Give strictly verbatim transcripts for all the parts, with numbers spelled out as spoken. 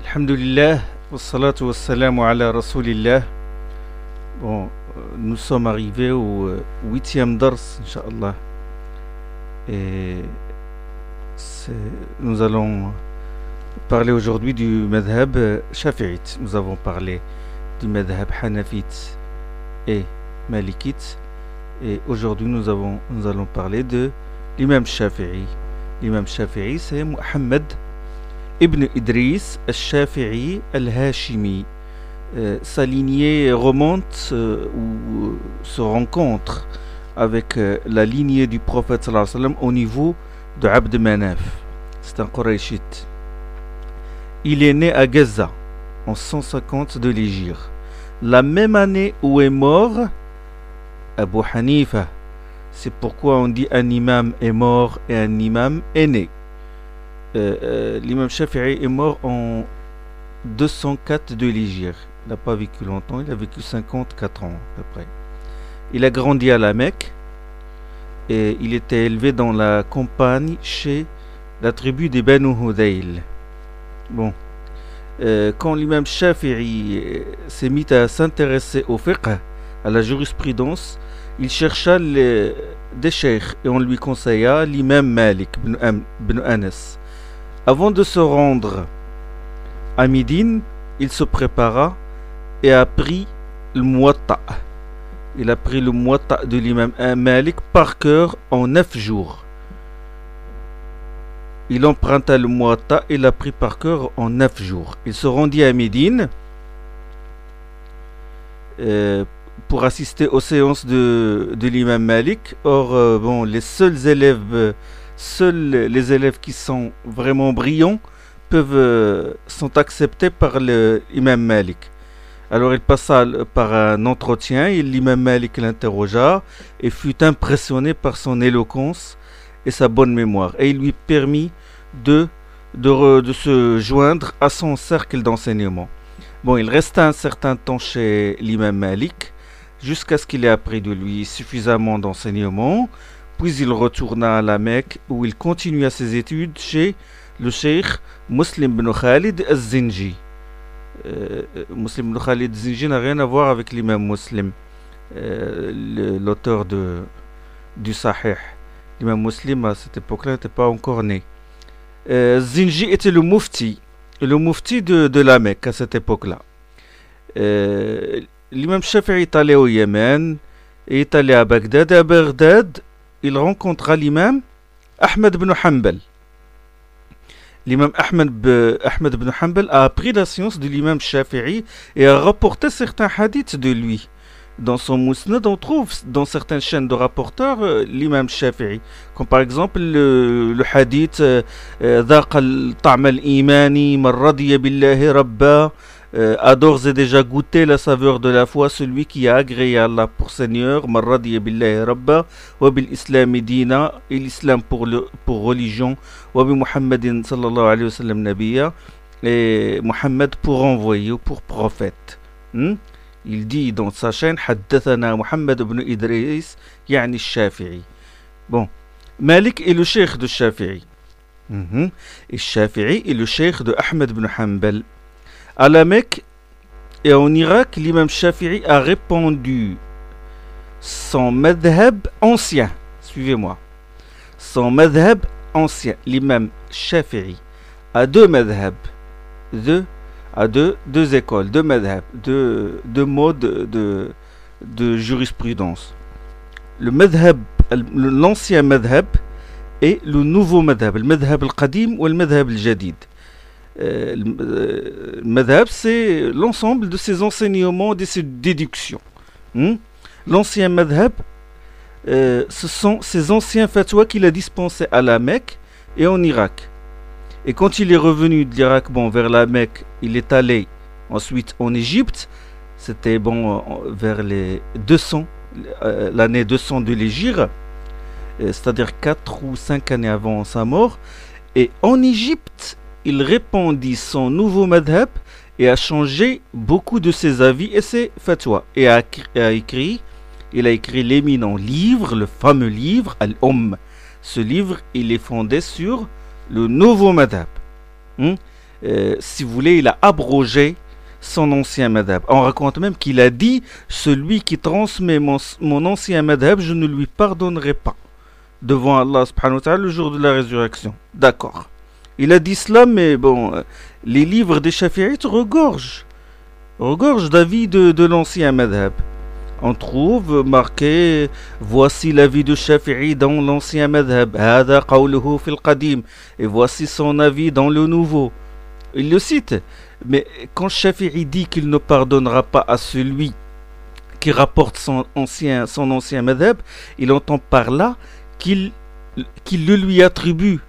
Alhamdulillah, wassalatu wassalamu ala rasulillah. Bon, euh, nous sommes arrivés au euh, huitième dars, Inch'Allah. Et c'est- nous allons parler aujourd'hui du madhab euh, shafi'ite. Nous avons parlé du madhab hanafite et malikite. Et aujourd'hui, nous, avons, nous allons parler de l'imam Shafi'i. L'imam Shafi'i, c'est Muhammad ibn Idris al-Shafi'i al-Hashimi. Euh, sa lignée remonte euh, ou euh, se rencontre avec euh, la lignée du prophète sallallahu alayhi wa sallam au niveau de Abd Manaf. C'est un Qurayshite. Il est né à Gaza en cent cinquante de l'Hégire. La même année où est mort Abu Hanifa. C'est pourquoi on dit un imam est mort et un imam est né. Euh, euh, L'imam Shafi'i est mort en deux cent quatre de l'Hégire. Il n'a pas vécu longtemps, il a vécu cinquante-quatre ans à peu près. Il a grandi à la Mecque et il était élevé dans la campagne chez la tribu des Banu Hudayl. Bon, Euh, quand l'imam Shafi'i euh, s'est mis à s'intéresser au fiqh, à la jurisprudence, il chercha les- des cheikhs et on lui conseilla l'imam Malik ibn Am- ibn Anas. Avant de se rendre à Médine, il se prépara et a pris le Muwatta. Il a pris le Muwatta de l'imam Malik par cœur en neuf jours. Il emprunta le Muwatta et l'a pris par cœur en neuf jours. Il se rendit à Médine euh, pour assister aux séances de, de l'imam Malik. Or, euh, bon, les seuls élèves, euh, seuls les élèves qui sont vraiment brillants peuvent, euh, sont acceptés par l'imam Malik. Alors il passa l- par un entretien et l'imam Malik l'interrogea et fut impressionné par son éloquence et sa bonne mémoire. Et il lui permit de, de, re- de se joindre à son cercle d'enseignement. Bon, il resta un certain temps chez l'imam Malik jusqu'à ce qu'il ait appris de lui suffisamment d'enseignement. Puis il retourna à la Mecque où il continua ses études chez le cheikh Muslim ibn Khalid al-Zinji. Euh, Muslim ibn Khalid al-Zinji n'a rien à voir avec l'imam Muslim, euh, le- l'auteur de, du Sahih. L'imam Muslim à cette époque-là n'était pas encore né. Euh, Zinji était le mufti, le mufti de, de la Mecque à cette époque-là. Euh, L'imam Shafi'i est allé au Yémen et est allé à Bagdad. Et à Bagdad, il rencontra l'imam Ahmed ibn Hanbal. L'imam Ahmed, b- Ahmed ibn Hanbal a appris la science de l'imam Shafi'i et a rapporté certains hadiths de lui. Dans son Mousnad, on trouve dans certaines chaînes de rapporteurs euh, l'imam Shafi'i. Comme par exemple le, le hadith euh, euh, ذاق الطعم الإيماني من رضي بالله ربا, euh, a d'ores et déjà goûté la saveur de la foi celui qui a agréé Allah pour Seigneur, من رضي بالله ربا وبالإسلام دينا, et l'islam pour, le, pour religion, وبمحمد صلى الله عليه وسلم نبيا, et Muhammad pour envoyé ou pour prophète. Hmm? Il dit dans sa chaîne حدثنا محمد بن إدريس يعني الشافعي. Bon, Malik est le cheikh de Shafi'i. Mhm. Et Shafi'i est le cheikh de Ahmed ibn Hanbal. À la Mecque et en Irak, l'imam Shafi'i a répandu son madhab ancien. Suivez-moi. Son madhab ancien. L'imam Shafi'i a deux madhab. Deux, a deux, deux écoles, deux madhab, deux, deux modes de, de jurisprudence. Le madhab, l'ancien madhab et le nouveau madhab. Le madhab al-qadim ou le madhab al-jadid. Euh, le euh, le madhab, c'est l'ensemble de ses enseignements, de ses déductions. Hmm? L'ancien madhab, euh, ce sont ces anciens fatwas qu'il a dispensés à la Mecque et en Irak. Et quand il est revenu de l'Irak, bon, vers la Mecque, il est allé ensuite en Égypte. C'était bon en- vers les deux cents, euh, l'année deux cents de l'Hégire, euh, c'est-à-dire quatre ou cinq années avant sa mort. Et en Égypte, il répandit son nouveau madhab et a changé beaucoup de ses avis et ses fatwas. Et a, écrit- a écrit, il a écrit l'éminent livre, le fameux livre Al-Umm. Ce livre, il est fondé sur le nouveau madhab. Hmm? euh, si vous voulez, il a abrogé son ancien madhab. On raconte même qu'il a dit, celui qui transmet mon, mon ancien madhab, je ne lui pardonnerai pas devant Allah subhanahu wa ta'ala le jour de la résurrection. D'accord. Il a dit cela, mais bon, les livres des Shafi'ites regorgent, regorgent d'avis de, de l'ancien madhab. On trouve marqué, voici l'avis de Shafi'i dans l'ancien madhab, hada qawluhu fil qadim, et voici son avis dans le nouveau. Il le cite, mais quand Shafi'i dit qu'il ne pardonnera pas à celui qui rapporte son ancien, son ancien madhab, il entend par là qu'il, qu'il le lui attribue.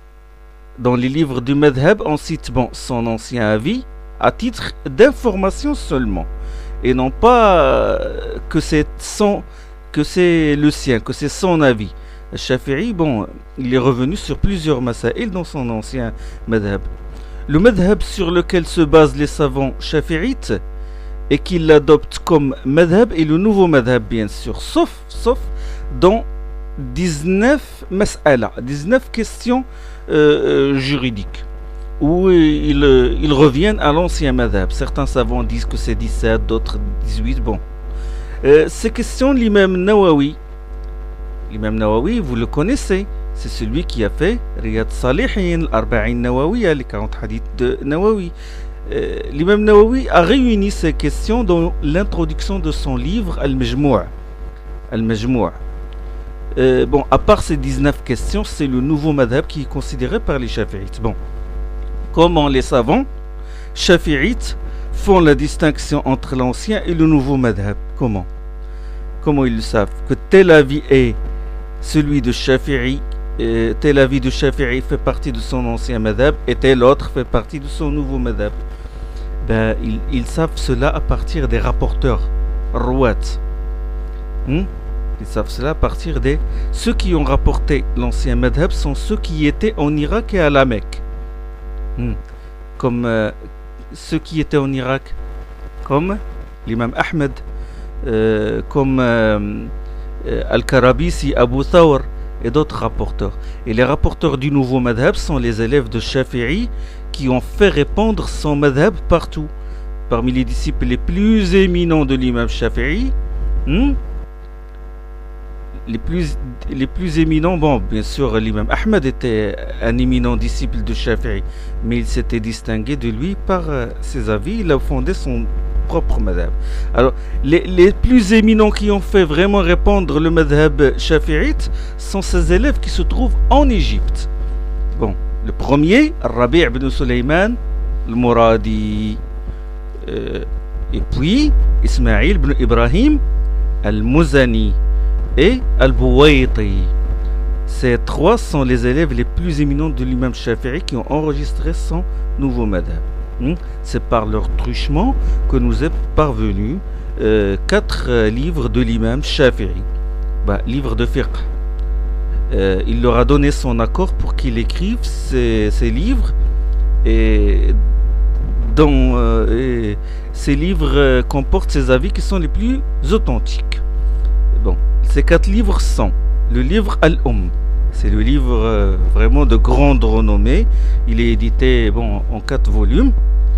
Dans les livres du madhab, on cite bon, son ancien avis à titre d'information seulement, et non pas euh, que c'est son, que c'est le sien, que c'est son avis. Shafi'i, bon, il est revenu sur plusieurs masaïl dans son ancien madhab. Le madhab sur lequel se basent les savants shafi'ites et qu'ils l'adoptent comme madhab est le nouveau madhab, bien sûr, sauf, sauf dans dix-neuf mas'ala, dix-neuf questions euh, juridiques, où ils, ils reviennent à l'ancien madhab. Certains savants disent que c'est dix-sept, d'autres dix-huit. Bon, euh, ces questions, l'imam Nawawi, l'imam Nawawi, vous le connaissez, c'est celui qui a fait Riyad Salihin, l'Arba'in Nawawi, les quarante hadiths de Nawawi. Euh, l'imam Nawawi a réuni ces questions dans l'introduction de son livre Al-Majmou'. Al-Majmou'. Euh, bon, à part ces dix-neuf questions, c'est le nouveau madhab qui est considéré par les Shafi'ites. Bon, comment les savants Shafi'ites font la distinction entre l'ancien et le nouveau madhab? Comment Comment ils le savent? Que tel avis est celui de Shafi'i, euh, tel avis de Shafi'i fait partie de son ancien madhab et tel autre fait partie de son nouveau madhab. Ben, ils, ils savent cela à partir des rapporteurs, rouat. Hmm? Ils savent cela à partir des... Ceux qui ont rapporté l'ancien madhab sont ceux qui étaient en Irak et à la Mecque. Hmm. Comme euh, ceux qui étaient en Irak, comme l'imam Ahmed, euh, comme euh, euh, Al-Karabisi, Abu Thawr et d'autres rapporteurs. Et les rapporteurs du nouveau madhab sont les élèves de Shafi'i qui ont fait répandre son madhab partout. Parmi les disciples les plus éminents de l'imam Shafi'i, hmm, les plus, les plus éminents, bon, bien sûr, l'imam Ahmed était un éminent disciple de Shafi'i, mais il s'était distingué de lui par euh, ses avis, il a fondé son propre madhab. Alors, les, les plus éminents qui ont fait vraiment répandre le madhab shafi'ite sont ces élèves qui se trouvent en Égypte. Bon, le premier, Rabi' ibn Sulaiman al-Muradi, euh, et puis Ismaïl ibn Ibrahim al-Muzani et Al-Buwayti. Ces trois sont les élèves les plus éminents de l'imam Shafi'i qui ont enregistré son nouveau madhab. Hmm? C'est par leur truchement que nous est parvenu euh, quatre euh, livres de l'imam Shafi'i. Bah, livres de fiqh. Euh, il leur a donné son accord pour qu'il écrive ces, ces livres et, dont, euh, et ces livres euh, comportent ses avis qui sont les plus authentiques. Bon. Ces quatre livres sont le livre Al-Umm, c'est le livre euh, vraiment de grande renommée, il est édité bon, en quatre volumes,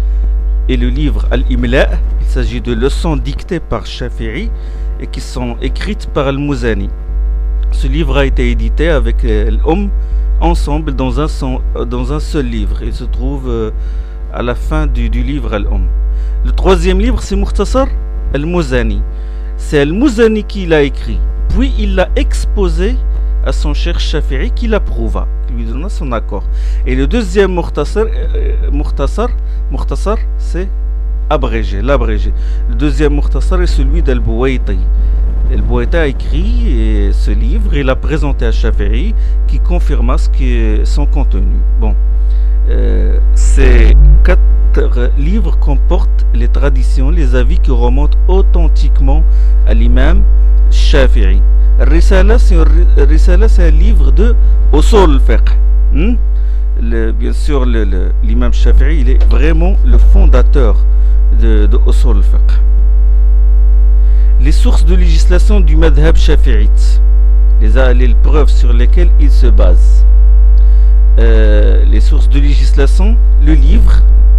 et le livre Al-Imla, il s'agit de leçons dictées par Shafi'i et qui sont écrites par Al-Muzani. Ce livre a été édité avec euh, Al-Umm ensemble dans un, son, euh, dans un seul livre, il se trouve euh, à la fin du, du livre Al-Umm. Le troisième livre c'est Mukhtasar Al-Muzani, c'est Al-Muzani qui l'a écrit. Puis il l'a exposé à son cher Shafi'i qui l'approuva, qui lui donna son accord. Et le deuxième Mukhtasar, euh, Mukhtasar, Mukhtasar c'est abrégé, l'abrégé. Le deuxième Mukhtasar est celui d'Al-Buwayti. Al-Buwayti a écrit ce livre et l'a présenté à Shafi'i qui confirma ce qui est son contenu. Bon, euh, ces quatre livres comportent les traditions, les avis qui remontent authentiquement à l'imam Shafi'i. Risala, c'est un livre de Usul al-Fiqh. Hmm? Le, bien sûr, le, le, l'imam Shafi'i, il est vraiment le fondateur de, de Usul al-Fiqh. Les sources de législation du madhab shafi'ite, les, les preuves sur lesquelles il se base. euh, les sources de législation, le livre,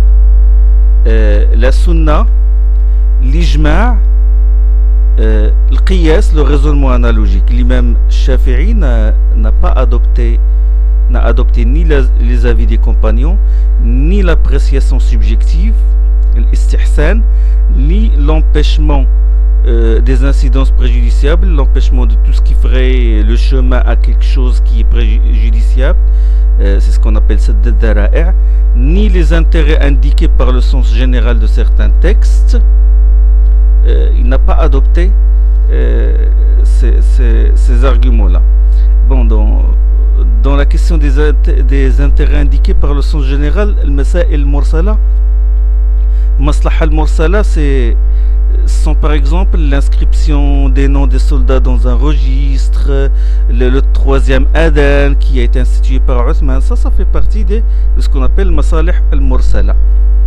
euh, la sunna, l'ijma', euh, le qiyas, le raisonnement analogique. L'imam Shafi'i n'a pas adopté, n'a adopté ni la, les avis des compagnons, ni l'appréciation subjective, l'istihsan, ni l'empêchement euh, des incidences préjudiciables, l'empêchement de tout ce qui ferait le chemin à quelque chose qui est préjudiciable, euh, c'est ce qu'on appelle sadd ad-dara'i', ni les intérêts indiqués par le sens général de certains textes. Euh, il n'a pas adopté euh, ces, ces, ces arguments-là. Bon, dans, dans la question des, des intérêts indiqués par le sens général, le masail al-mursala, maslaha al-mursala, c'est sont par exemple l'inscription des noms des soldats dans un registre, le, le troisième adhan qui a été institué par Othman. Ça, ça fait partie de, de ce qu'on appelle masalih al-mursala.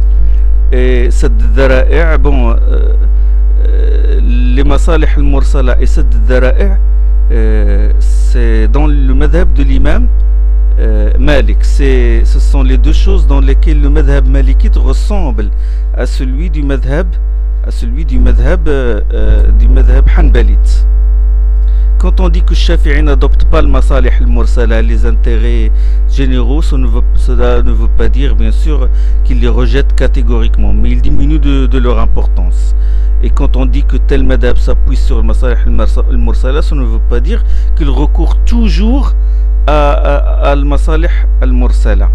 Et sadd ad-dara'i', bon, euh, euh, les masalih al-mursala et sadd ad-dara'i', euh, c'est dans le madhab de l'imam euh, Malik. Ce sont les deux choses dans lesquelles le madhab malikite ressemble à celui du madhab à celui du madhab euh, euh, du madhab hanbalite. Quand on dit que Shafi'i n'adopte pas le masalih al-mursala, les intérêts généraux, ça ne veut, cela ne veut pas dire bien sûr qu'il les rejette catégoriquement, mais il diminue de, de leur importance. Et quand on dit que tel madhab s'appuie sur le masalih al-mursala, ça ne veut pas dire qu'il recourt toujours à, à, à le masalih al-mursala.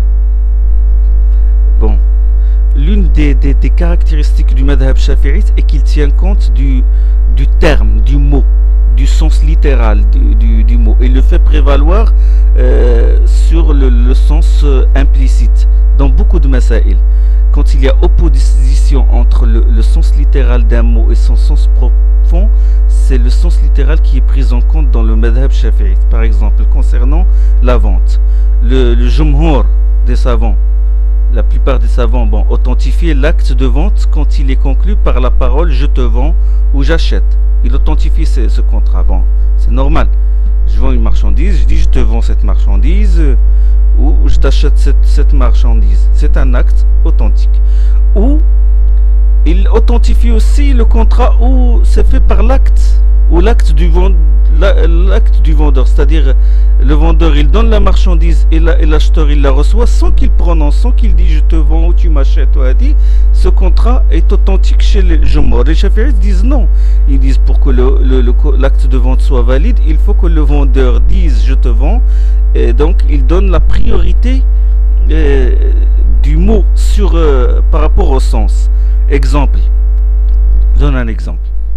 Bon. L'une des, des, des caractéristiques du madhab shafi'ite est qu'il tient compte du, du terme, du mot, du sens littéral du, du, du mot, et le fait prévaloir euh, sur le, le sens euh, implicite dans beaucoup de masaïl. Quand il y a opposition entre le, le sens littéral d'un mot et son sens profond, c'est le sens littéral qui est pris en compte dans le madhab shafi'ite. Par exemple, concernant la vente, le, le jumhur des savants, la plupart des savants, bon, authentifient l'acte de vente quand il est conclu par la parole je te vends ou j'achète. Il authentifie ce, ce contrat. Bon, c'est normal. Je vends une marchandise, je dis je te vends cette marchandise euh, ou je t'achète cette, cette marchandise. C'est un acte authentique. Ou il authentifie aussi le contrat où c'est fait par l'acte ou l'acte du vendeur. L'acte du vendeur, c'est-à-dire le vendeur il donne la marchandise et l'acheteur il la reçoit sans qu'il prononce, sans qu'il dise je te vends ou tu m'achètes ou a dit, ce contrat est authentique chez les jumhur. Les chafi'ites disent non, ils disent pour que l'acte de vente soit valide, il faut que le vendeur dise je te vends, et donc il donne la priorité euh, du mot sur, euh, par rapport au sens. Exemple, je donne un exemple.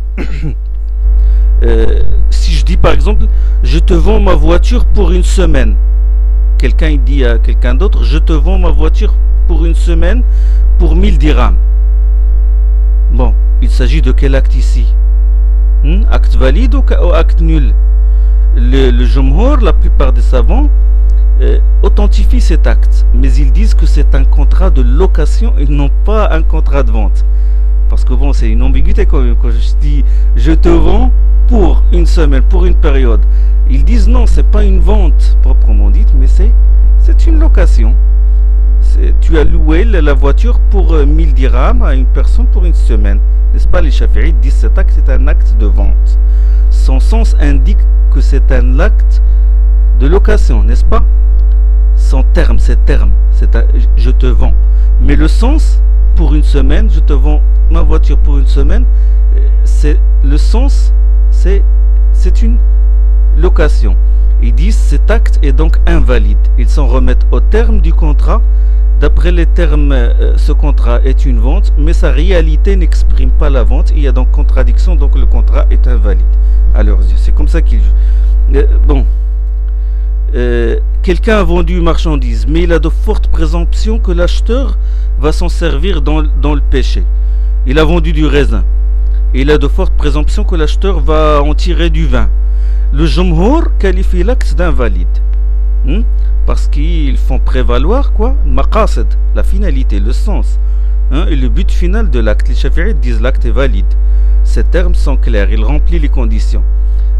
Euh, si je dis par exemple je te vends ma voiture pour une semaine, quelqu'un il dit à quelqu'un d'autre je te vends ma voiture pour une semaine pour mille dirhams. Bon, il s'agit de quel acte ici? hmm? Acte valide ou, ou acte nul? Le, le jumhur, la plupart des savants euh, authentifient cet acte, mais ils disent que c'est un contrat de location et non pas un contrat de vente. Parce que bon, c'est une ambiguïté quand même. Quand je dis je te vends pour une semaine, pour une période, ils disent non, c'est pas une vente proprement dite, mais c'est c'est une location. Tu as loué la voiture pour euh, mille dirhams à une personne pour une semaine. N'est-ce pas? Les chafi'ites disent cet acte c'est un acte de vente. Son sens indique que c'est un acte de location, n'est-ce pas? Son terme, c'est terme, c'est un, je te vends. Mais le sens, pour une semaine, je te vends ma voiture pour une semaine, c'est le sens, c'est c'est une location. Ils disent cet acte est donc invalide. Ils s'en remettent au terme du contrat. D'après les termes, euh, ce contrat est une vente, mais sa réalité n'exprime pas la vente. Il y a donc contradiction, donc le contrat est invalide. Alors, c'est comme ça qu'ils... Euh, bon. Euh, quelqu'un a vendu une marchandise, mais il a de fortes présomptions que l'acheteur va s'en servir dans, dans le péché. Il a vendu du raisin. Et il a de fortes présomptions que l'acheteur va en tirer du vin. Le jumhur qualifie l'acte d'invalide. Hmm? Parce qu'ils font prévaloir quoi? Maqasid, la finalité, le sens. Hein? Et le but final de l'acte. Les chafi'ites disent l'acte est valide. Ces termes sont clairs, il remplit les conditions.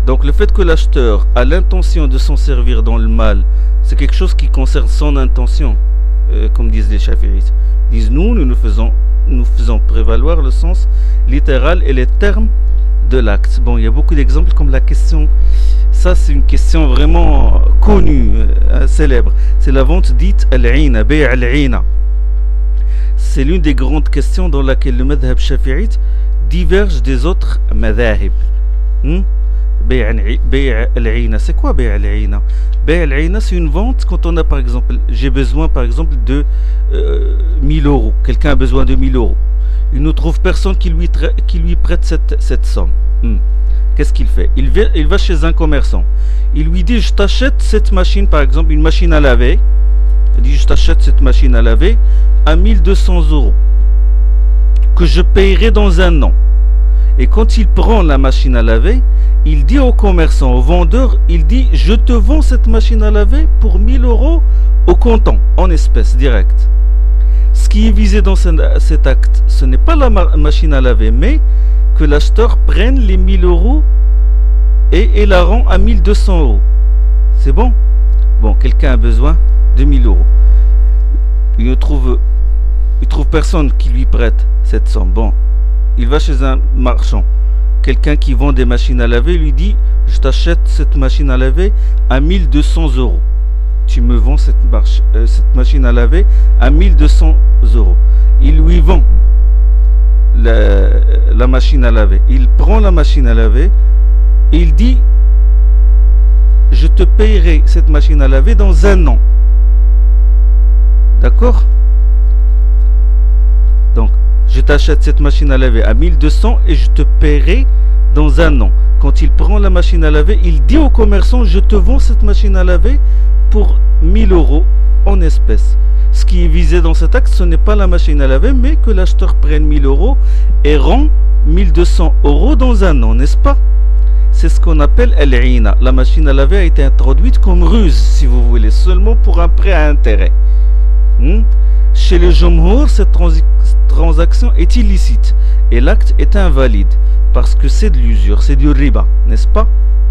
Donc le fait que l'acheteur a l'intention de s'en servir dans le mal, c'est quelque chose qui concerne son intention, euh, comme disent les chafi'ites. Ils disent nous, nous nous faisons, nous faisons prévaloir le sens littéral et les termes de l'acte. Bon, il y a beaucoup d'exemples comme la question, ça c'est une question vraiment connue, euh, célèbre. C'est la vente dite al-'ina, bay' al-'ina. C'est l'une des grandes questions dans laquelle le madhab shafi'ite diverge des autres madhahib. Hmm? Bay' al-'ina, c'est quoi bay' al-'ina? Bay' al-'ina, c'est une vente quand on a par exemple, j'ai besoin par exemple de euh, mille euros. Quelqu'un a besoin de mille euros. Il ne trouve personne qui lui, qui lui prête cette, cette somme. Hmm. Qu'est-ce qu'il fait? il, va, il va chez un commerçant. Il lui dit, je t'achète cette machine, par exemple, une machine à laver. Il dit, je t'achète cette machine à laver à mille deux cents euros, que je payerai dans un an. Et quand il prend la machine à laver, il dit au commerçant, au vendeur, il dit, je te vends cette machine à laver pour mille euros au comptant, en espèces, direct. Ce qui est visé dans cet acte, ce n'est pas la ma machine à laver, mais que l'acheteur prenne les mille euros et, et la rend à mille deux cents euros. C'est bon? Bon, quelqu'un a besoin de mille euros. Il ne trouve, il trouve personne qui lui prête cette somme. Bon, il va chez un marchand. Quelqu'un qui vend des machines à laver lui dit, je t'achète cette machine à laver à mille deux cents euros. Tu me vends cette, marche, euh, cette machine à laver à mille deux cents euros. Il lui vend la, la machine à laver. Il prend la machine à laver et il dit, je te payerai cette machine à laver dans un an. D'accord? Donc, je t'achète cette machine à laver à mille deux cents et je te paierai dans un an. Quand il prend la machine à laver, il dit au commerçant, je te vends cette machine à laver pour mille euros en espèces. Ce qui est visé dans cet acte, ce n'est pas la machine à laver, mais que l'acheteur prenne mille euros et rend mille deux cents euros dans un an, n'est-ce pas? C'est ce qu'on appelle al-'ina. La machine à laver a été introduite comme ruse, si vous voulez, seulement pour un prêt à intérêt. Hmm? Chez les Jumhur, cette trans transaction est illicite et l'acte est invalide parce que c'est de l'usure, c'est du riba, n'est-ce pas?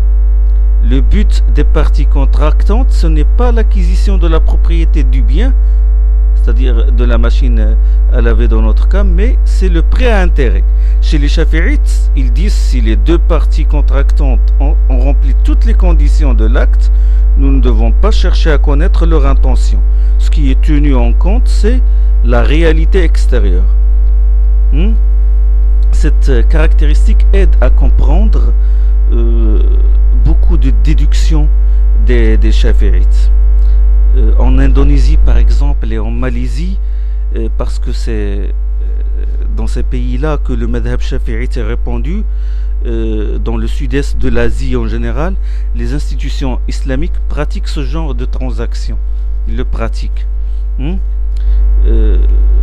Le but des parties contractantes, ce n'est pas l'acquisition de la propriété du bien, c'est-à-dire de la machine à laver dans notre cas, mais c'est le prêt à intérêt. Chez les Shafi'ites, ils disent si les deux parties contractantes ont, ont rempli toutes les conditions de l'acte, nous ne devons pas chercher à connaître leur intention. Ce qui est tenu en compte, c'est la réalité extérieure. Hmm? Cette caractéristique aide à comprendre euh, beaucoup de déductions des, des Shafi'ites. Euh, en Indonésie, par exemple, et en Malaisie, euh, parce que c'est euh, dans ces pays-là que le madhab shafi'ite est répandu, euh, dans le sud-est de l'Asie en général, les institutions islamiques pratiquent ce genre de transactions. Ils le pratiquent. Hmm? Euh,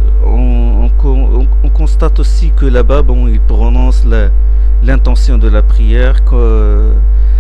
on, on, on constate aussi que là-bas, bon, ils prononcent l'intention de la prière que, euh,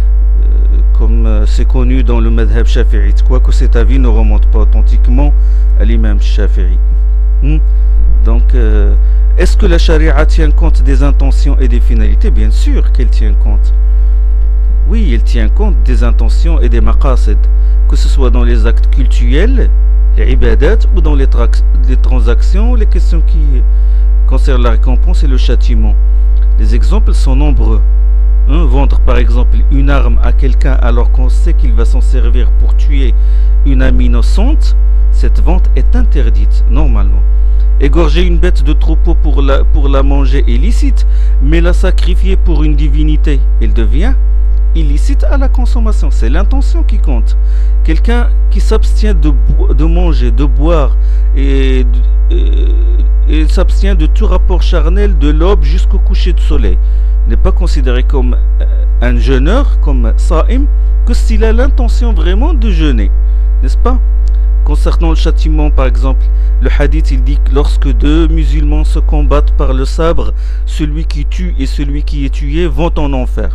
comme euh, c'est connu dans le madhab shafi'ite, quoique cet avis ne remonte pas authentiquement à l'imam Shafi'i. Hmm? Donc, euh, est-ce que la charia tient compte des intentions et des finalités? Bien sûr qu'elle tient compte. Oui, elle tient compte des intentions et des maqasid, que ce soit dans les actes cultuels, les ibadat, ou dans les, les transactions, ou les questions qui concernent la récompense et le châtiment. Les exemples sont nombreux. Hein, vendre par exemple une arme à quelqu'un alors qu'on sait qu'il va s'en servir pour tuer une âme innocente, cette vente est interdite normalement. Égorger une bête de troupeau pour la, pour la manger est licite, mais la sacrifier pour une divinité, elle devient illicite à la consommation. C'est l'intention qui compte. Quelqu'un qui s'abstient de, de manger, de boire et, et, et s'abstient de tout rapport charnel de l'aube jusqu'au coucher du soleil n'est pas considéré comme un jeûneur, comme sa'im, que s'il a l'intention vraiment de jeûner, n'est-ce pas? Concernant le châtiment, par exemple, le hadith il dit que lorsque deux musulmans se combattent par le sabre, celui qui tue et celui qui est tué vont en enfer.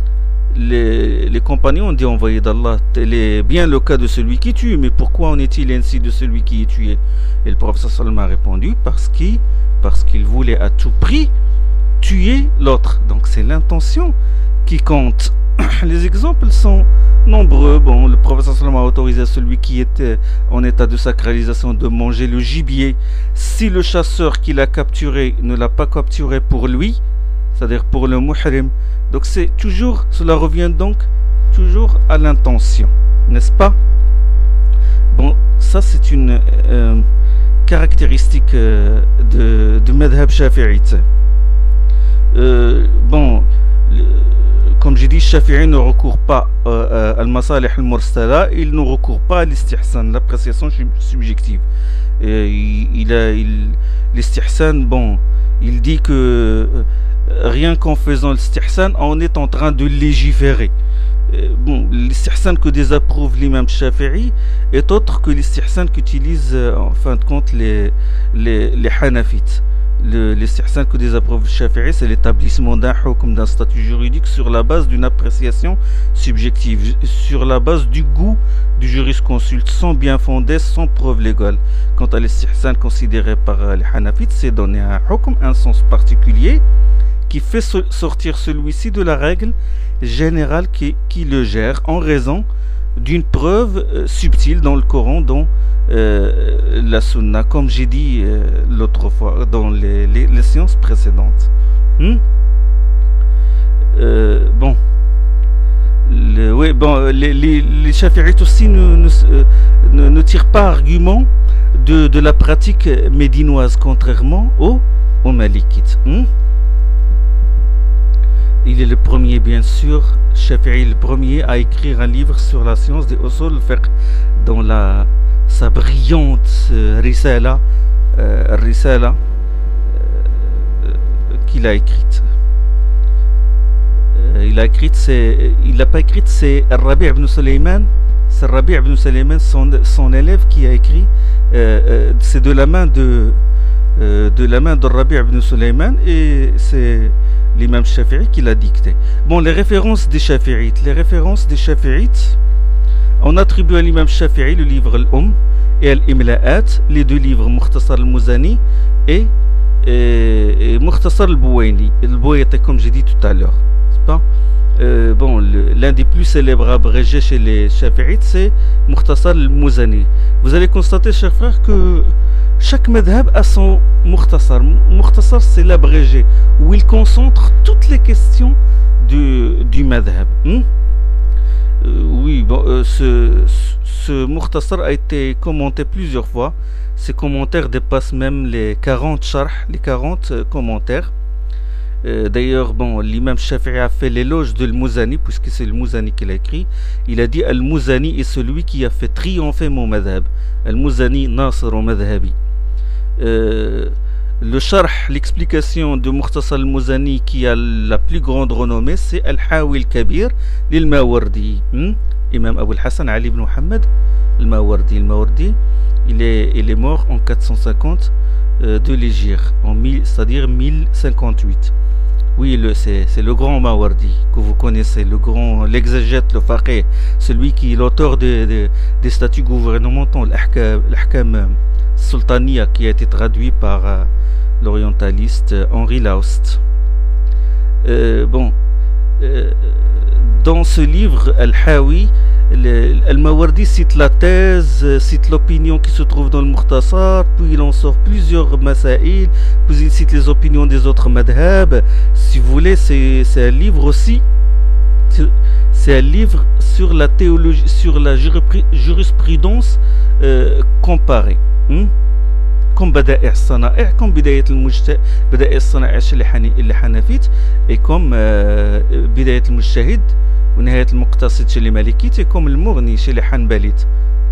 Les, les compagnons ont dit envoyé d'Allah, tel est bien le cas de celui qui tue, mais pourquoi en est-il ainsi de celui qui est tué? Et le prophète sallallahu a répondu parce qu'il parce qu'il voulait à tout prix tuer l'autre. Donc c'est l'intention qui compte. les exemples sont nombreux. Bon, le prophète sallam a autorisé à celui qui était en état de sacralisation de manger le gibier si le chasseur qui l'a capturé ne l'a pas capturé pour lui, c'est-à-dire pour le muhrim. Donc c'est toujours, cela revient donc toujours à l'intention, n'est-ce pas? Bon, ça c'est une euh, caractéristique euh, de, de madhab shafi'ite. Euh, bon, le, comme j'ai dit, Shafi'i ne recourt pas euh, à al-masalih al-mursala, il ne recourt pas à l'istihsan, l'appréciation subjective. Et il a, il, l'istihsan, bon, il dit que euh, rien qu'en faisant l'istihsan, on est en train de légiférer. Euh, bon, l'istihsan que désapprouve l'imam Shafi'i est autre que l'istihsan qu'utilisent euh, en fin de compte les, les, les hanafites. Le, l'istihsan que désapprouve Shafi'i, c'est l'établissement d'un hukm, d'un statut juridique sur la base d'une appréciation subjective, sur la base du goût du jurisconsulte, sans bien fondé, sans preuve légale. Quant à l'istihsan considéré par les hanafites, c'est donner à un hukm un sens particulier qui fait so- sortir celui-ci de la règle générale qui, qui le gère en raison d'une preuve euh, subtile dans le Coran, dont euh, la Sunna, comme j'ai dit euh, l'autre fois dans les, les, les séances précédentes. Hmm? Euh, bon, le, oui, bon, les, les, les Shafi'ites aussi ne, ne, ne, ne tirent pas argument de, de la pratique médinoise, contrairement aux, aux Malikites. Hmm? Il est le premier, bien sûr, Shafi'i, le premier à écrire un livre sur la science des usul al-fiqh dans la, sa brillante euh, Risala, euh, Risala euh, qu'il a écrite. Euh, il a écrite, c'est, il l'a pas écrite, c'est Rabi' ibn Sulayman, c'est Rabi' ibn Sulayman, son, son élève, qui a écrit, euh, euh, c'est de la main de, euh, de la main de Rabi' ibn Sulayman, et c'est l'imam Shafi'i qui l'a dicté. Bon, les références des Shafi'ites. Les références des Shafi'ites, on attribue à l'imam Shafi'i le livre Al-Umm et Al-Imla'at, les deux livres Mukhtasar al-Muzani et, et, et Mukhtasar al-Buwayni. Al-Buwayni, comme j'ai dit tout à l'heure. C'est pas euh, bon, le, l'un des plus célèbres abrégés chez les Shafi'ites, c'est Mukhtasar al-Muzani. Vous allez constater, chers frères, que chaque madhab a son Mukhtasar. Mukhtasar, c'est l'abrégé, où il concentre toutes les questions du, du madhab. Hmm? Euh, oui, bon, euh, ce, ce Mukhtasar a été commenté plusieurs fois. Ses commentaires dépassent même les quarante sharh, les quarante euh, commentaires. Euh, d'ailleurs, bon, l'imam Shafi'i a fait l'éloge de Al-Muzani, puisque c'est Al-Muzani qui l'a écrit. Il a dit Al-Muzani est celui qui a fait triompher mon madhab. Al-Muzani nasr au madhabi. Euh, le sharh, l'explication de Mukhtasar al-Muzani qui a la plus grande renommée, c'est Al-Hawi al-Kabir l'Il-Mawardi. Hmm? Imam Abu al-Hassan Ali ibn Muhammad al-Mawardi. Al-Mawardi, il est, il est mort en quatre cent cinquante euh, de l'Hégire, c'est-à-dire mille cinquante-huit. Oui, le, c'est, c'est le grand Mawardi que vous connaissez, le grand, l'exégète, le faqih, celui qui est l'auteur des, des, des statuts gouvernementaux, l'Ahkam Sultaniya, qui a été traduit par euh, l'orientaliste Henri Laoust. Euh, bon, euh, dans ce livre, Al-Hawi, Al-Mawardi cite la thèse, cite l'opinion qui se trouve dans le Mukhtasar, puis il en sort plusieurs masaïl, puis il cite les opinions des autres madhab. Si vous voulez, c'est, c'est un livre aussi, c'est un livre sur la théologie, sur la jurisprudence euh, comparée. Hmm? Comme Bada'i' as-Sana'i', comme Bidayat al-Mujtahid, Bada'i' as-Sana'i' chez les Hanafites, et comme euh, Bidayat al-Mujtahid ou Nihayat al-Muqtasid chez les Malikites, et comme al-Mughni chez les Hanbalites.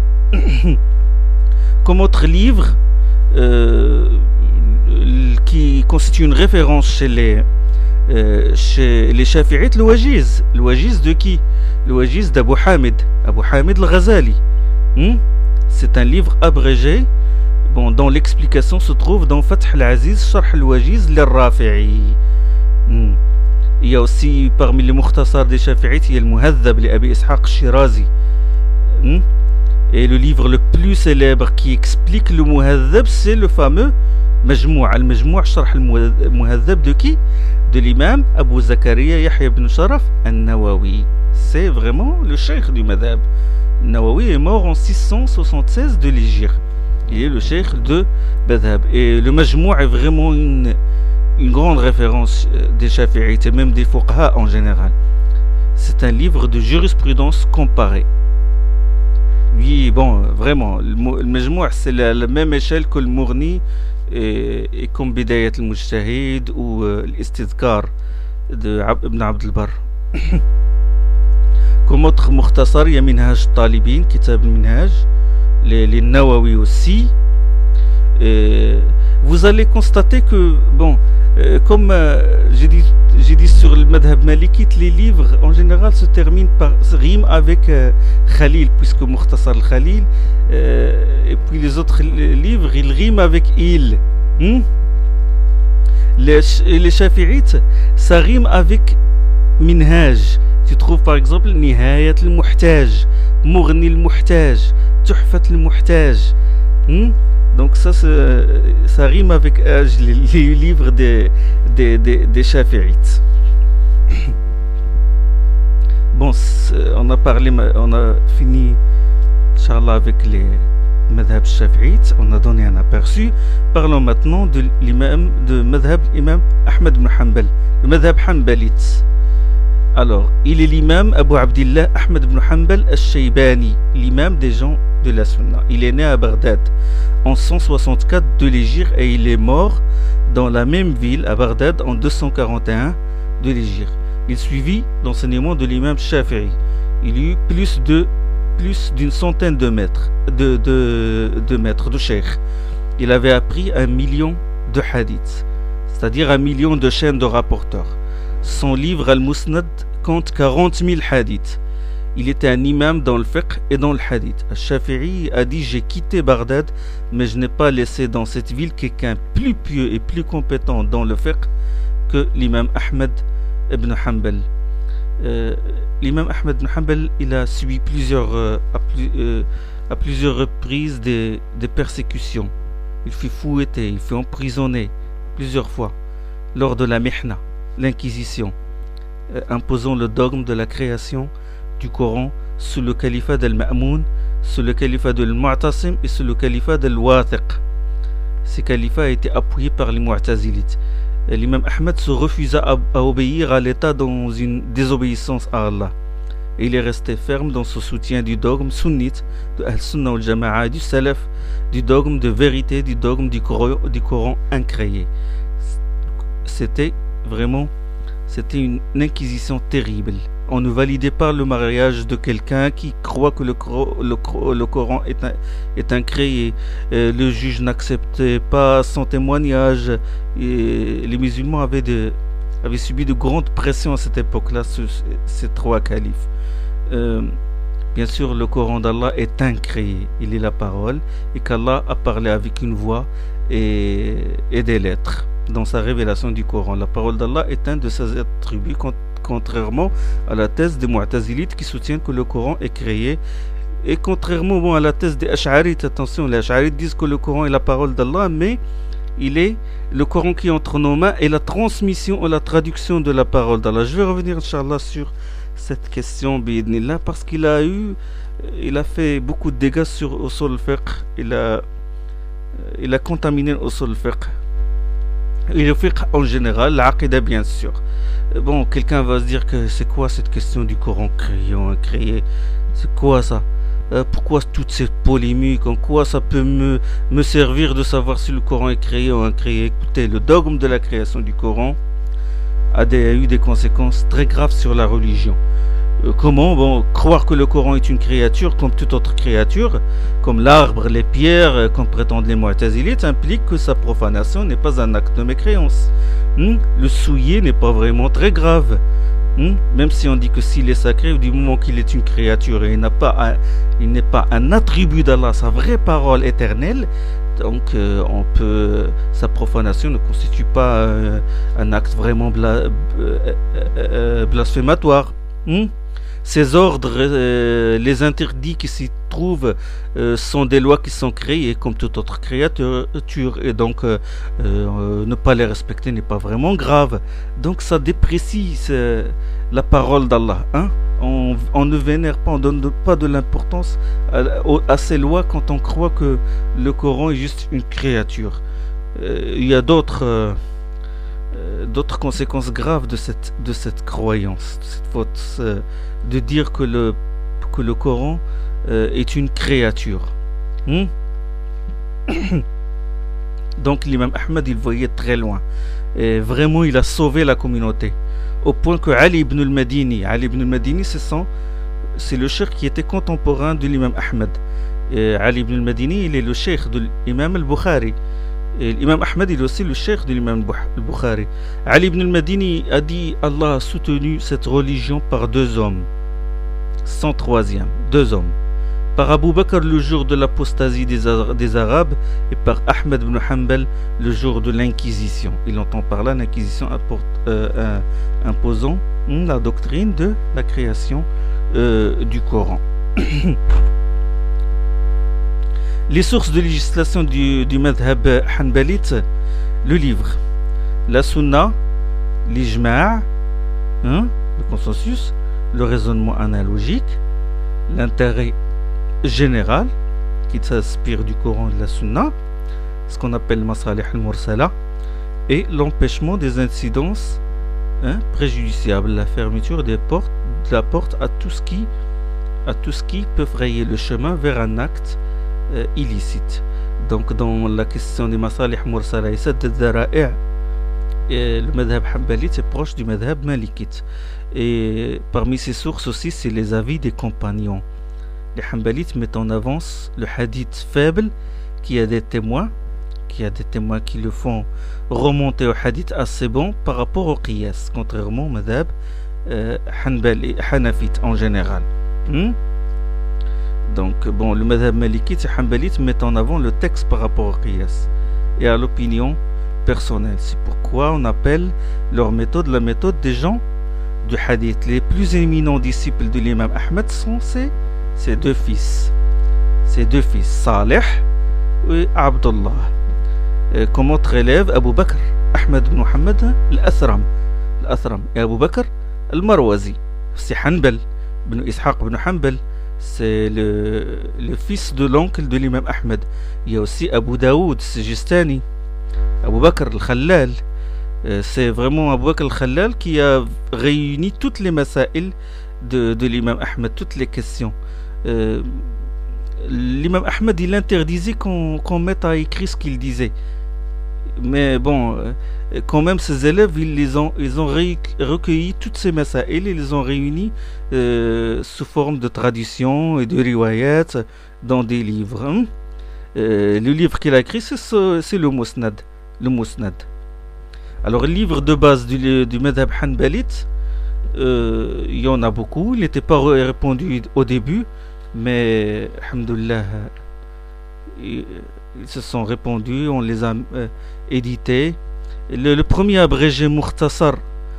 Comme autre livre euh, qui constitue une référence chez les euh, chez les Shafi'ites, le Wajiz. Le Wajiz de qui? Le Wajiz d'Abu Hamid, Abu Hamid al-Ghazali. Hmm? C'est un livre abrégé, bon, dont l'explication se trouve dans Fath al-Aziz, Sharh al-Wajiz l'Rafi'i. Hmm. Il y a aussi parmi les Mukhtasar des Shafi'ites, il y a le Muhadhab l'Abi Ishaq al-Shirazi. Hmm. Et le livre le plus célèbre qui explique le Muhadhab, c'est le fameux مجموع المجموع شرح المهذب de qui? De l'imam Abu Zakaria Yahya ibn Sharaf al-Nawawi. C'est vraiment le cheikh du madhab. Nawawi est mort en six cent soixante-seize de l'Hégire. Il est le cheikh de madhab. Et le majmou' est vraiment une, une grande référence des shafi'ites et même des fuqaha en général. C'est un livre de jurisprudence comparée. Oui, bon, vraiment, le majmou' c'est la, la même échelle que le Mourni et, et comme Bidayat al-Mujtahid ou euh, l'Istidkar de Ibn Abd al-Barr. Comme autre mukhtasar, il y a Minhaj Talibin, Kitab al-Minhaj, les, les Nawawi aussi. Et vous allez constater que, bon, euh, comme euh, j'ai dit, j'ai dit sur le madhab malikite, les livres en général se terminent par se riment avec euh, Khalil, puisque Mukhtasar al-Khalil, euh, et puis les autres livres, ils riment avec il. Hmm? Les, les Shafi'ites, ça rime avec Minhaj. Tu trouves par exemple Nihayat al-Muhtaj, Mughni al-Muhtaj, Tuhfat al-Muhtaj. Hmm? Donc ça, ça rime avec euh, les, les livres des, des, des, des Shafi'ites. Bon, on a parlé, on a fini, Inch'Allah, avec les madhab shafi'ites. On a donné un aperçu. Parlons maintenant de l'imam, de madhab imam Ahmed ibn Hanbal, le madhab hanbalite. Alors, il est l'imam Abu Abdillah Ahmed ibn Hanbal al-Shaybani, l'imam des gens de la Sunna. Il est né à Bagdad en cent soixante-quatre de l'Hégire et il est mort dans la même ville à Bagdad en deux cent quarante et un de l'Hégire. Il suivit l'enseignement de l'imam Shafi'i. Il eut plus de plus d'une centaine de maîtres de, de, de maîtres de cheikh. Il avait appris un million de hadiths, c'est-à-dire un million de chaînes de rapporteurs. Son livre Al-Musnad compte quarante mille hadiths. Il était un imam dans le fiqh et dans le hadith. Al-Shafi'i a dit: j'ai quitté Bagdad, mais je n'ai pas laissé dans cette ville quelqu'un plus pieux et plus compétent dans le fiqh que l'imam Ahmed ibn Hanbal. Euh, l'imam Ahmed ibn Hanbal, il a subi plusieurs, euh, à, plus, euh, à plusieurs reprises des, des persécutions. Il fut fouetté, il fut emprisonné plusieurs fois lors de la Mihna, l'inquisition, euh, imposant le dogme de la création du Coran sous le califat d'Al-Ma'moun, sous le califat de Al-Mu'tasim et sous le califat d'Al-Wathiq. Ces califats étaient appuyés par les Mu'tazilites. L'imam Ahmed se refusa à, à obéir à l'État dans une désobéissance à Allah. Et il est resté ferme dans son soutien du dogme sunnite, de Al-Sunnah al-Jama'a, du Salaf, du dogme de vérité, du dogme du Coran, du Coran incréé. C'était vraiment c'était une, une inquisition terrible. On ne validait pas le mariage de quelqu'un qui croit que le, le, le Coran est, un, est incréé. Euh, le juge n'acceptait pas son témoignage. Et les musulmans avaient, de, avaient subi de grandes pressions à cette époque-là, ce, ces trois califes. Euh, bien sûr, le Coran d'Allah est incréé. Il est la parole et qu'Allah a parlé avec une voix et, et des lettres dans sa révélation du Coran. La parole d'Allah est un de ses attributs, contrairement à la thèse des Mu'tazilites qui soutiennent que le Coran est créé, et contrairement bon, à la thèse des Ash'arites. Attention, les Ash'arites disent que le Coran est la parole d'Allah, mais il est le Coran qui est entre nos mains et la transmission ou la traduction de la parole d'Allah. Je vais revenir Inch'Allah sur cette question bi'idnillah, parce qu'il a eu il a fait beaucoup de dégâts sur Usul al-Fiqh. Il a il a contaminé Usul al-Fiqh et le fiqh en général, l'aqida bien sûr. Bon, quelqu'un va se dire que c'est quoi cette question du Coran créé ou incréé? C'est quoi ça? euh, Pourquoi toute cette polémique? En quoi ça peut me, me servir de savoir si le Coran est créé ou incréé? Écoutez, le dogme de la création du Coran a, des, a eu des conséquences très graves sur la religion. Euh, comment bon, croire que le Coran est une créature comme toute autre créature, comme l'arbre, les pierres, euh, comme prétendent les Mu'tazilites, implique que sa profanation n'est pas un acte de mécréance. Hmm? Le souiller n'est pas vraiment très grave. Hmm? Même si on dit que s'il est sacré, du moment qu'il est une créature et il n'a pas un, il n'est pas un attribut d'Allah, sa vraie parole éternelle, donc euh, on peut, sa profanation ne constitue pas euh, un acte vraiment bla, euh, euh, blasphématoire. Hmm? ces ordres, euh, les interdits qui s'y trouvent euh, sont des lois qui sont créées comme toute autre créature, et donc euh, euh, ne pas les respecter n'est pas vraiment grave. Donc ça déprécie euh, la parole d'Allah. Hein? On, on ne vénère pas, on ne donne pas de l'importance à, à ces lois quand on croit que le Coran est juste une créature. Euh, il y a d'autres euh, d'autres conséquences graves de cette, de cette croyance, de cette faute, euh, de dire que le, que le Coran euh, est une créature. Hmm? Donc l'imam Ahmed, il voyait très loin. Et vraiment, il a sauvé la communauté. Au point que Ali ibn al-Madini, Ali ibn al-Madini, c'est, son, c'est le cheikh qui était contemporain de l'imam Ahmed. Et Ali ibn al-Madini, il est le cheikh de l'imam al-Bukhari. Et l'imam Ahmed, il est aussi le cheikh de l'imam al-Bukhari. Ali ibn al-Madini a dit Allah a soutenu cette religion par deux hommes. Sans troisième, deux hommes. Par Abu Bakr le jour de l'apostasie des, Ar- des Arabes et par Ahmed ibn Hanbal le jour de l'Inquisition. Il entend par là l'Inquisition apporte, euh, euh, imposant hmm, la doctrine de la création euh, du Coran. Les sources de législation du, du madhab hanbalite, le livre, la sunna, l'ijma', hein, le consensus, le raisonnement analogique, l'intérêt général qui s'inspire du Coran et de la sunna, ce qu'on appelle masalih al-mursala, et l'empêchement des incidences hein, préjudiciables, la fermeture des portes, de la porte à tout ce qui, à tout ce qui peut frayer le chemin vers un acte euh, illicite. Donc dans la question des masalih mursala et sadd al-dhara'i', le madhab hanbalite est proche du madhab malikite. Et parmi ces sources aussi, c'est les avis des compagnons. Les hanbalites mettent en avance le hadith faible qui a des témoins, qui a des témoins qui le font remonter au hadith assez bon par rapport au qiyas, contrairement au madhab euh, hanbali, hanafite en général. Hmm? Donc bon, le madhab malikite et hanbalite mettent en avant le texte par rapport au qiyas et à l'opinion personnelle. C'est pourquoi on appelle leur méthode la méthode des gens du hadith. Les plus éminents disciples de l'imam Ahmed sont ces ses deux fils, ses deux fils, Salih et Abdullah. Et comme autre élève, Abu Bakr, Ahmed ibn Muhammad al-Athram, al-Athram et Abu Bakr al-Marwazi. C'est Hanbal, ibn Ishaq ibn Hanbal, c'est le, le fils de l'oncle de l'imam Ahmed. Il y a aussi Abu Daoud, c'est Sistani, Abu Bakr al-Khallal. C'est vraiment Abu Bakr al-Khallal qui a réuni toutes les masail de, de l'imam Ahmed, toutes les questions. Euh, l'imam Ahmed il interdisait qu'on, qu'on mette à écrit ce qu'il disait, mais bon euh, quand même ses élèves ils les ont ils ont ré- recueilli toutes ces masail et ils les ont réunis euh, sous forme de tradition et de riwayat dans des livres. Hein. Euh, le livre qu'il a écrit c'est, ce, c'est le Musnad, le Musnad. Alors le livre de base du, du madhab hanbalite, euh, il y en a beaucoup, il n'était pas répandu au début, mais alhamdoulilah ils, ils se sont répandus, on les a euh, édités. Le, le premier abrégé Mukhtasar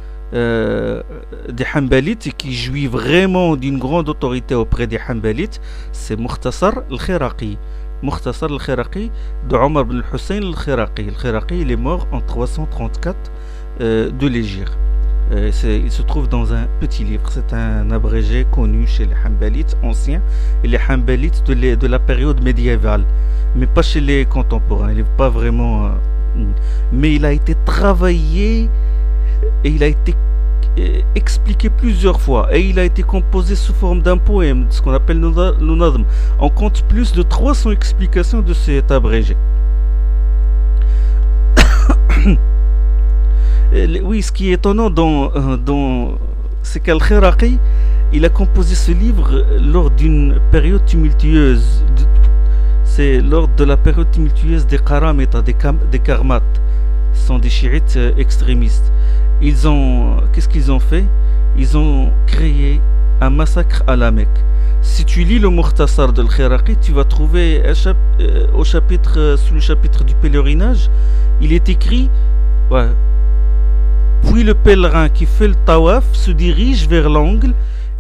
euh, des Hanbalites qui jouit vraiment d'une grande autorité auprès des Hanbalites, c'est Mukhtasar al-Khiraqi. Mukhtasar al-Khiraqi de Omar ibn Hussein al-Khiraqi. Al-Khiraqi il est mort en trois cent trente-quatre euh, de l'Hégire. Euh, il se trouve dans un petit livre. C'est un abrégé connu chez les Hanbalites anciens et les Hanbalites de, les, de la période médiévale, mais pas chez les contemporains. Il n'est pas vraiment. Euh, mais il a été travaillé et il a été euh, expliqué plusieurs fois et il a été composé sous forme d'un poème, ce qu'on appelle le nazm. On compte plus de trois cents explications de cet abrégé. Oui, ce qui est étonnant dans, dans, c'est qu'Al-Khiraqi, il a composé ce livre lors d'une période tumultueuse. C'est lors de la période tumultueuse des Karamita, des, Kam, des Karmates. Ce sont des chiites extrémistes. Ils ont, qu'est-ce qu'ils ont fait? Ils ont créé un massacre à la Mecque. Si tu lis le Mukhtasar de Al-Khiraqi, tu vas trouver un chap, euh, au chapitre, sous le chapitre du pèlerinage, il est écrit... Ouais, puis le pèlerin qui fait le tawaf se dirige vers l'angle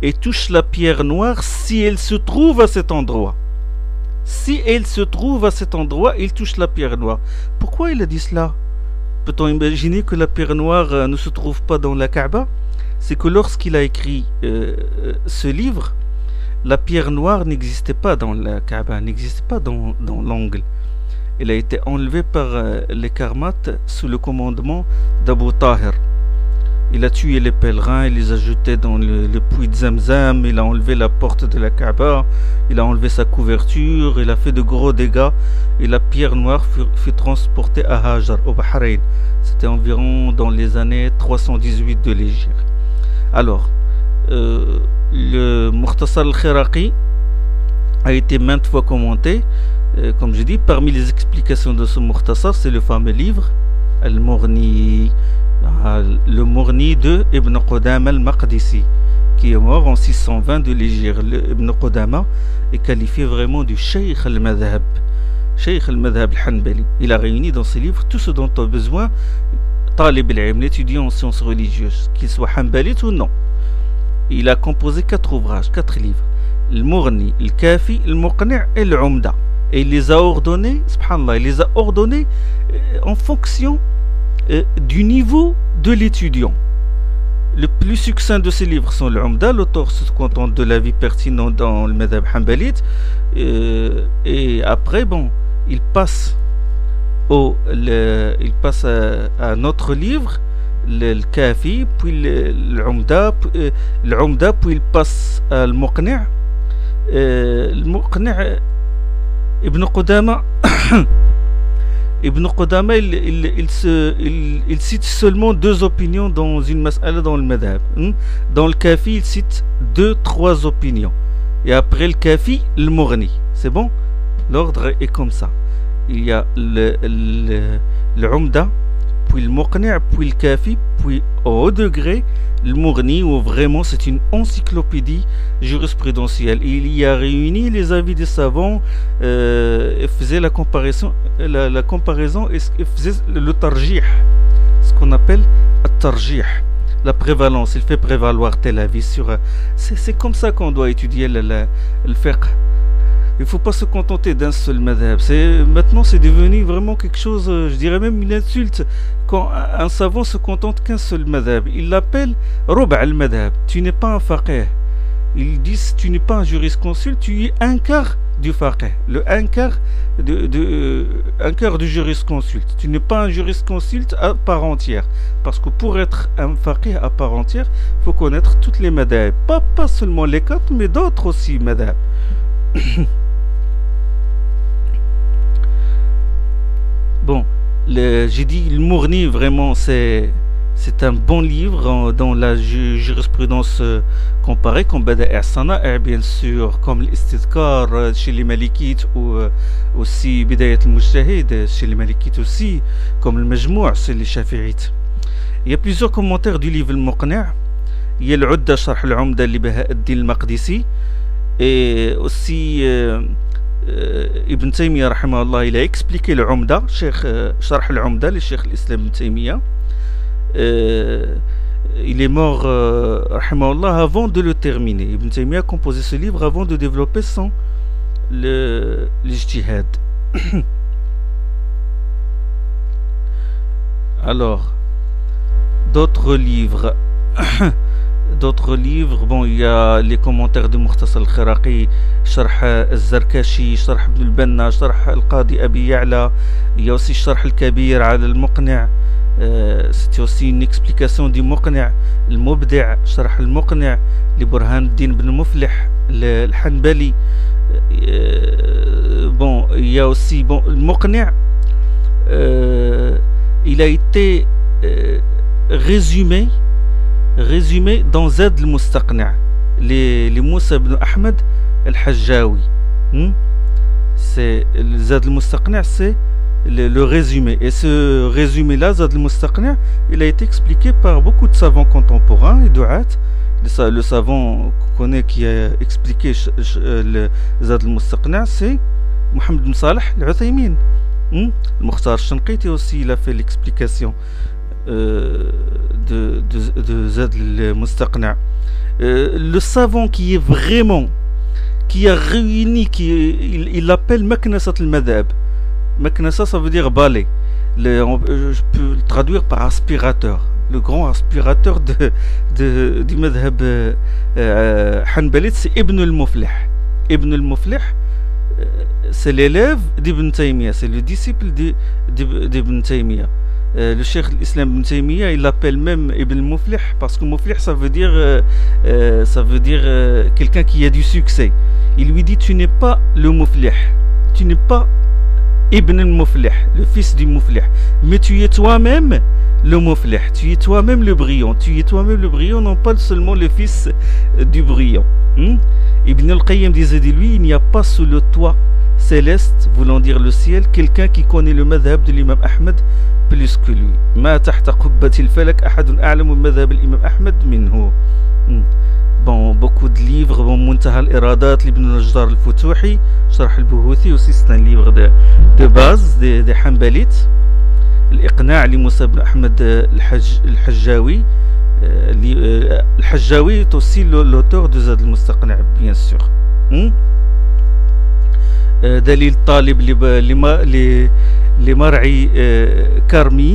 et touche la pierre noire si elle se trouve à cet endroit. Si elle se trouve à cet endroit, il touche la pierre noire. Pourquoi il a dit cela? Peut-on imaginer que la pierre noire euh, ne se trouve pas dans la Kaaba? C'est que lorsqu'il a écrit euh, ce livre, la pierre noire n'existait pas dans la Kaaba, n'existait pas dans, dans l'angle. Elle a été enlevée par euh, les Karmates sous le commandement d'Abu Tahir. Il a tué les pèlerins, il les a jetés dans le, le puits de Zamzam, il a enlevé la porte de la Kaaba, il a enlevé sa couverture, il a fait de gros dégâts et la pierre noire fut, fut transportée à Hajar, au Bahreïn. C'était environ dans les années trois cent dix-huit de l'Hégire. Alors, euh, le Mukhtasar al-Khiraqi a été maintes fois commenté. Euh, comme je dis, parmi les explications de ce Mukhtasar, c'est le fameux livre Al-Mughni, le Mughni de Ibn Qudama al-Maqdisi, qui est mort en six cent vingt de l'Hégire. Ibn Qudama est qualifié vraiment du Sheikh al-Madhab, Sheikh al-Madhab al-Hanbali. Il a réuni dans ses livres tout ce dont a besoin Talib al-Ilm, l'étudiant en sciences religieuses, qu'il soit hanbalite ou non. Il a composé quatre ouvrages, quatre livres: le Mughni, le Kafi, le Muqni' et le Umda. Et il les a ordonnés, subhanallah, il les a ordonnés en fonction Euh, du niveau de l'étudiant. Le plus succinct de ces livres sont le Umda, l'auteur se contente de l'avis pertinent dans le Madhab Hanbalite, euh, et après, bon, il passe au, le, il passe à, à un autre livre, le, le Kafi, puis le, le Umda, euh, le Umda, puis il passe à le Muqni'. Euh, le Muqni', Ibn Qudama Ibn Qudama, il, il, il, se, il, il cite seulement deux opinions dans une mas'ala dans le madhab. Dans le Kafi, il cite deux, trois opinions. Et après le Kafi, le Mughni. C'est bon? L'ordre est comme ça. Il y a le, le, le Umda, puis le Muqni', puis le Kafi, puis au haut degré, le Mughni, où vraiment c'est une encyclopédie jurisprudentielle. Il y a réuni les avis des savants, euh, et faisait la comparaison, la, la comparaison et faisait le tarjih, ce qu'on appelle le tarjih, la prévalence. Il fait prévaloir tel avis sur. C'est, c'est comme ça qu'on doit étudier le, le, le fiqh. Il ne faut pas se contenter d'un seul madhab. C'est, maintenant, c'est devenu vraiment quelque chose, je dirais même une insulte, quand un savant se contente qu'un seul madhab. Il l'appelle Ruba' al-madhab. Tu n'es pas un faqih. Ils disent tu n'es pas un jurisconsulte, tu es un quart du faqih. Le un quart de, de, euh, un quart du jurisconsulte. Tu n'es pas un jurisconsulte à part entière. Parce que pour être un faqih à part entière, il faut connaître toutes les madhab. Pas, pas seulement les quatre, mais d'autres aussi madhab. Bon, le, j'ai dit le Mughni, vraiment c'est c'est un bon livre en, dans la ju, jurisprudence euh, comparée, comme Bada'i as-Sana'i bien sûr, comme l'Istidkar euh, chez les Malikites, ou euh, aussi Bidayat al-Mujtahid chez les Malikites aussi, comme le Majmou' chez les Shafi'ites. Il y a plusieurs commentaires du livre al-Muqni'. Il y a l'Udda Sharh al-Umda li Baha'u'd-Din al-Maqdisi, et aussi euh, euh, Ibn Taymiyyah rahimahullah, il a expliqué le Umda, Cheikh euh, Sharh al-Umda, le Cheikh l'Islam Ibn Taymiyyah. Euh, il est mort euh, rahimahullah avant de le terminer. Ibn Taymiyyah a composé ce livre avant de développer son le l'ijtihad. Alors, d'autres livres. D'autres livres, bon, il y a les commentaires de Mukhtasar al-Khiraqi, Sharh al-Zarkashi, Sharh ibn al-Banna, Sharh al-Qadi Abi Ya'la. Il y a aussi Sharh al-Kabir ala al-Muqni'. Euh, c'était aussi une explication du Muqni', le Mubdi', Sharh al-Muqni', li Burhan al-Din ibn Muflih, le Hanbali. Euh, bon, il y a aussi, bon, le Muqni', euh, il a été euh, résumé résumé dans Zad al-Mustaqni', les, les Moussa ibn Ahmed al-Hajjawi. Hmm? C'est le Zad al-Mustaqni', c'est le, le résumé. Et ce résumé-là, Zad al-Mustaqni', il a été expliqué par beaucoup de savants contemporains et du'at. Le, le savant qu'on connaît qui a expliqué le Zad al-Mustaqni', c'est Mohamed bin Salih al-Uthaymin. Hmm? Le Mukhtar al-Shanqiti aussi, il a fait l'explication. euh, de, de, de Zad al-Mustaqna. Euh, le savant qui est vraiment, qui a réuni, qui il, il l'appelle Maknasat al-Madhab. Maknasa, ça veut dire balai. Le, on, je peux le traduire par aspirateur. Le grand aspirateur de, de, du madhab euh, euh, Hanbalit, c'est Ibn al-Muflih. Ibn al-Muflih, euh, c'est l'élève d'Ibn Taymiyyah, c'est le disciple d'Ibn Taymiyyah. Euh, le cheikh l'islam Ibn Taymiyyah, il l'appelle même Ibn al-Muflih parce que Muflih, ça veut dire, euh, euh, ça veut dire euh, quelqu'un qui a du succès. Il lui dit, tu n'es pas le Muflih, tu n'es pas Ibn al-Muflih, le fils du Muflih, mais tu es toi-même le Muflih, tu es toi-même le brillant, tu es toi-même le brillant, non pas seulement le fils du brillant. Hmm? Ibn al-Qayyim disait de lui, il n'y a pas sous le toit céleste, voulant dire le ciel, quelqu'un qui connaît le madhab de l'imam Ahmed plus que lui. Ma tahta qubbatil falak ahadun a'lamu madhab l'imam Ahmed minhu. Bon, beaucoup de livres, bon, Muntaha al-Iradat, l'Ibn al-Najdar al-Futuhi, Sharh al-Buhouthi aussi, c'est un livre de, de base des, des Hanbalites. L'Iqna' li Moussa ibn Ahmed al-Hajjawi. Al-Hajjawi est aussi l'auteur de Zad al-Mustaqna', bien sûr. Hmm? Dalil Talib li Mar'i Karmi.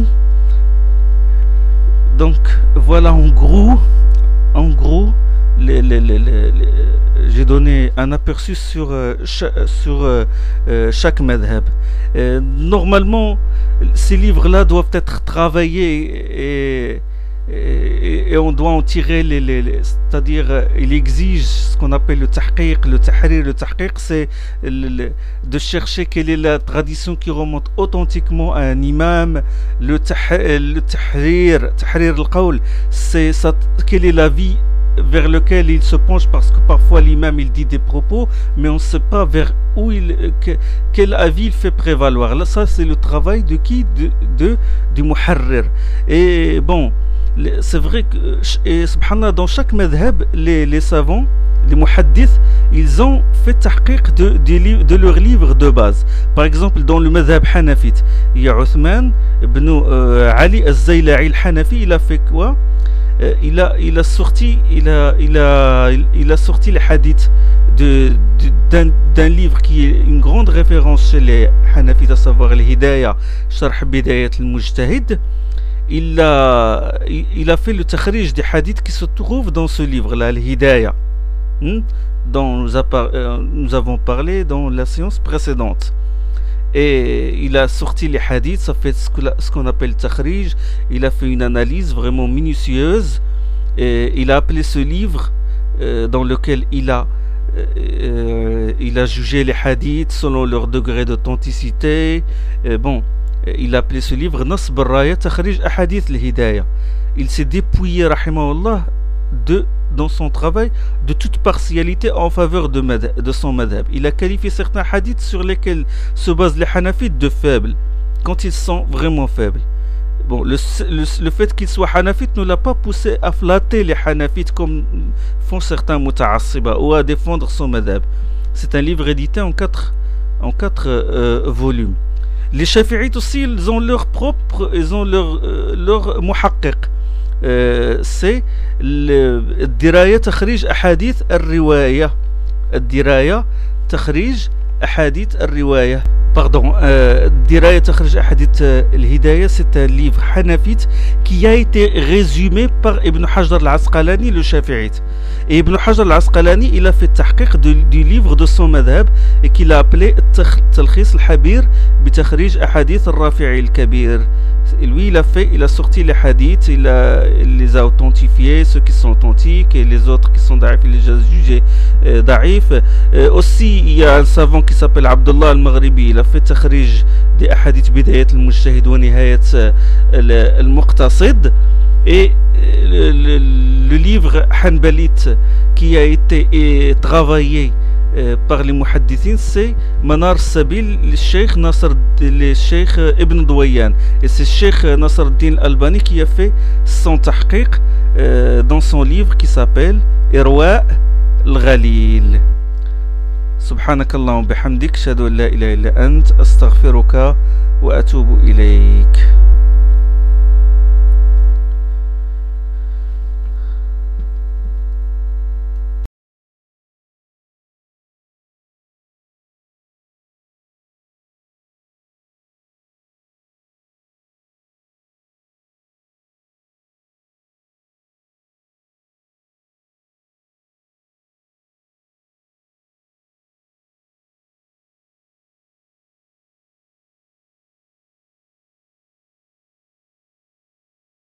Donc, voilà en gros, en gros, Les, les, les, les, les, j'ai donné un aperçu sur, euh, cha, sur euh, euh, chaque madhab. Euh, normalement, ces livres-là doivent être travaillés et, et, et on doit en tirer les... les, les c'est-à-dire, euh, il exige ce qu'on appelle le tahqiq, le tahrir. Le tahqiq, c'est le, le, de chercher quelle est la tradition qui remonte authentiquement à un imam. Le, tah, le tahrir, tahrir al-qawl, c'est ça, quelle est la vie vers lequel il se penche, parce que parfois l'imam il dit des propos mais on ne sait pas vers où il que, quel avis il fait prévaloir. Là, ça c'est le travail de qui, de, de du muharrir. Et bon, c'est vrai que et subhanallah, dans chaque madhab les, les savants, les muhaddiths, ils ont fait tahqiq de, de, de leurs livres de base. Par exemple, dans le madhab hanafite, il y a Uthman ibn euh, Ali al-Zayla'i al-Hanafi, il a fait quoi? Euh, il a il a sorti il a il a il, il a sorti les hadiths de, de d'un, d'un livre qui est une grande référence chez les Hanafites, à savoir al-Hidayah, Sharh Bidayat al-Mujtahid. Il a il, il a fait le takhrij des hadiths qui se trouvent dans ce livre-là, al-Hidayah, hmm, dont nous, a par, euh, nous avons parlé dans la séance précédente. Et il a sorti les hadiths, ça fait ce qu'on appelle takhrij. Il a fait une analyse vraiment minutieuse. Et il a appelé ce livre euh, dans lequel il a, euh, il a jugé les hadiths selon leur degré d'authenticité. Et bon, il a appelé ce livre Nasb al-Raya Takhrij Ahadith al-Hidayah. Il s'est dépouillé, rahimahullah, de dans son travail de toute partialité en faveur de, madhab, de son madhab. Il a qualifié certains hadiths sur lesquels se basent les hanafites de faibles, quand ils sont vraiment faibles. Bon, le, le, le fait qu'il soit hanafite ne l'a pas poussé à flatter les hanafites comme font certains muta'assiba, ou à défendre son madhab. C'est un livre édité en quatre, en quatre euh, volumes. Les shafi'ites aussi, ils ont leur propre, ils ont leur, euh, leur muhaqqiq. Euh, c'est الدراية تخريج أحاديث الرواية الدراية تخريج أحاديث الرواية pardon الدراية تخريج أحاديث الهداية. C'est un livre hanafite qui a été résumé par Ibn Hajar al-Asqalani, le shafi'ite. Et Ibn Hajar al-Asqalani, il a fait tahqiq du livre de son madhab et qu'il a appelé Talkhis al-Habir bi takhrij ahadith al-Rafi'i al-Kabir. Et lui, il a fait, il a sorti les hadiths, il, a, il les a authentifiés, ceux qui sont authentiques, et les autres qui sont da'if, il les a jugés euh, da'if. Euh, aussi, il y a un savant qui s'appelle Abdullah al-Maghribi, il a fait takhrij des hadiths bidayat al-Mujtahid wa nihayat al-Muqtasid. Et le, le, le livre Hanbalite qui a été et, travaillé par les muhaddithines, c'est Manar Sabil, le Cheikh Nasr, le Cheikh Ibn Douayyan. Et c'est Cheikh Nasr al-Din al-Albani qui a fait son tahqiq euh, dans son livre qui s'appelle Irwa al-Ghalil. سبحانك اللهم وبحمدك أشهد أن لا إله إلا أنت أستغفرك وأتوب إليك.